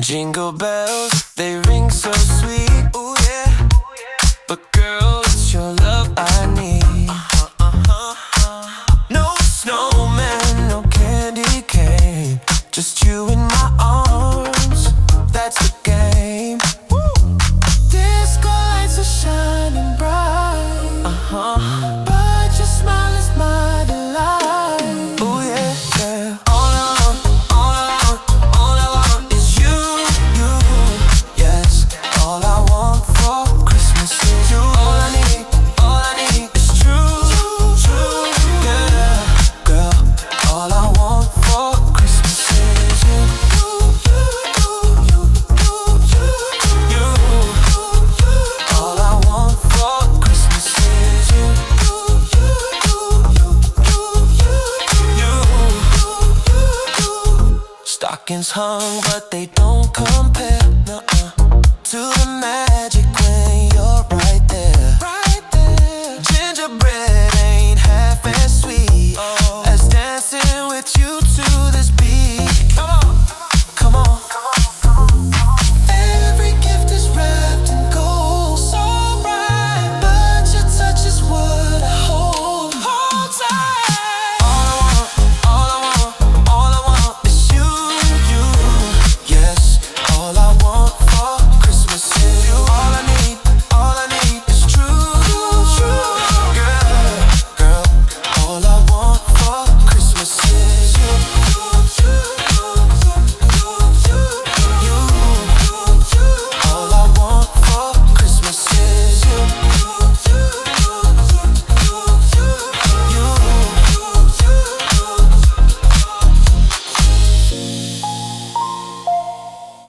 Jingle bells, they ring so sweet. Ooh yeah. But girl, it's your love I need. No snowman, no candy cane, just you in my arms, that's the game. Disco lights are shining bright, but your smile is my delight. Ooh yeah, yeah. All I want is you, you. Yes, all I want for Christmas is you. All I need is true, true, yeah. Girl, all I want for Christmas is you, you. All I want for Christmas is you, you. Stockings hung, but they don't compare.